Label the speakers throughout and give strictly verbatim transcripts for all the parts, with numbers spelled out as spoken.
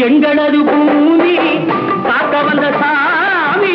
Speaker 1: எங்களது பூமி காக்க வந்த சாமி.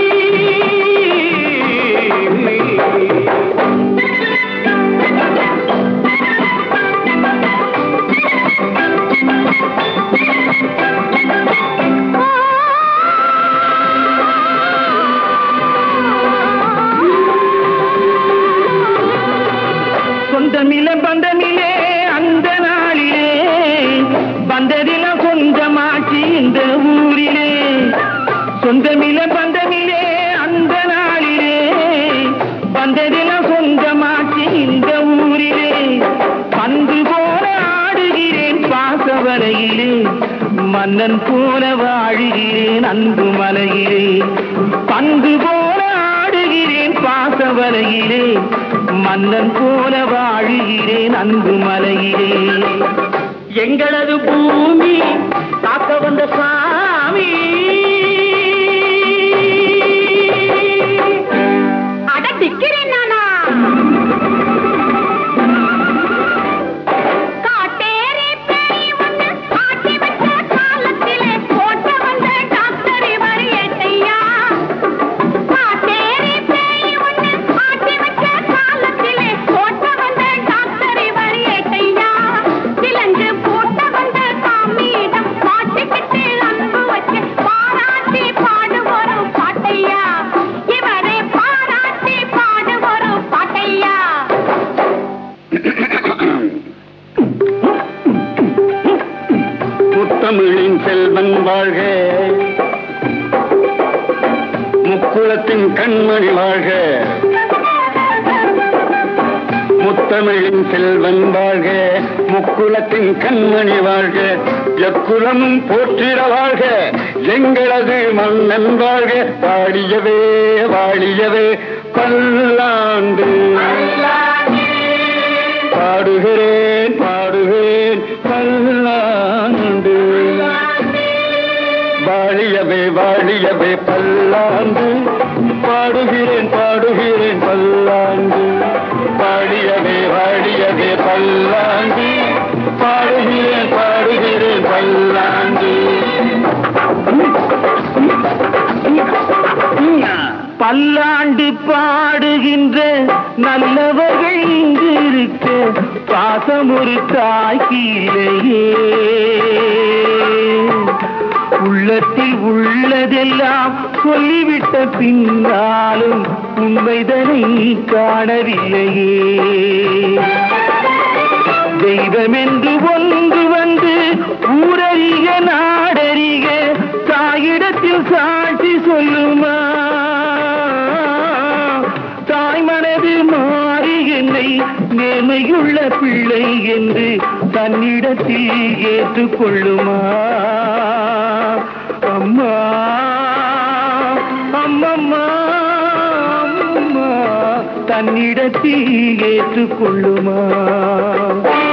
Speaker 1: சொந்தமில்ல பந்தமில்லே அந்த நாளிலே வந்ததில கொஞ்சமாச்சு இந்த ஊரிலே. சொந்தமில்ல பந்தமில்லே அந்த நாளிலே வந்ததில கொஞ்சமாச்சு இந்த ஊரிலே. பந்து போல ஆடுகிறேன் பாசவரையிலே, மன்னன் போல வாழுகிறேன் அன்பு மலையிலே. பந்து போல ஆடுகிறேன் பாசவரையிலே, மன்னன் போல வாழுகிறேன் அன்பு மலையிலே. எங்களது பூமி காக்க வந்த சாமி.
Speaker 2: அட திக்கிறேன் நானா காட்டேரி பேய் வந்து ஆட்டி வச்ச காலத்திலே போட்ட வந்த டாக்டர் இவர் ஏட்டையா. காட்டேரி பேய் வந்து ஆட்டி வச்ச காலத்திலே போட்ட வந்த டாக்டர் இவர் ஏட்டையா. சிலங்கு போட்ட வந்த காமியிடம் மாட்டிக்கிட்டு அன்பு வச்சு பாராட்டி பாடு ஒரு பாட்டையா. இவரே பாராட்டி பாடு ஒரு பாட்டையா.
Speaker 3: முத்தமிழின் செல்வன் வாழ்க, முக்குளத்தின் கண்மணி வாழ்க. முத்தமிழின் செல்வன் வாழ்க, முக்குளத்தின் கண்மணி வாழ்க. எக்குலமும் போற்றிட வாழ்க, எங்களது மன்னன் வாழ்க. வாழியவே வாழியவே பல்லாண்டு. பாடுகிறேன் பாடுகிறேன் பல்லாண்டு. வாழியவே வாழியவே பல்லாண்டு. பாடுகிறேன் பாடுகிறேன் பல்லாண்டு. வாழியவே வாழியவே பல்லாண்டு. பாடுகிறேன் பாடுகிறேன் பல்லாண்டு.
Speaker 1: பல்லாண்டு பாடுகின்ற நல்லவர்கள் இங்கு இருக்க பாசம் ஒரு தாய்க்கிலேயே. உள்ளத்தில் உள்ளதெல்லாம் சொல்லிவிட்ட பின்னாலும் உண்மைதனை காணவில்லையே. தெய்வம் என்று ஒன்று வந்து ஊரறிக நாடறிக தாயிடத்தில் சாட்சி சொல்லுமா. தாய் மனது மாறி என்னை நேர்மையுள்ள பிள்ளை என்று தன்னிடத்தில் ஏற்றுக்கொள்ளுமா. அம்மா அம்மம்மா அம்மா தன்னிடத்தில் ஏற்றுக்கொள்ளுமா.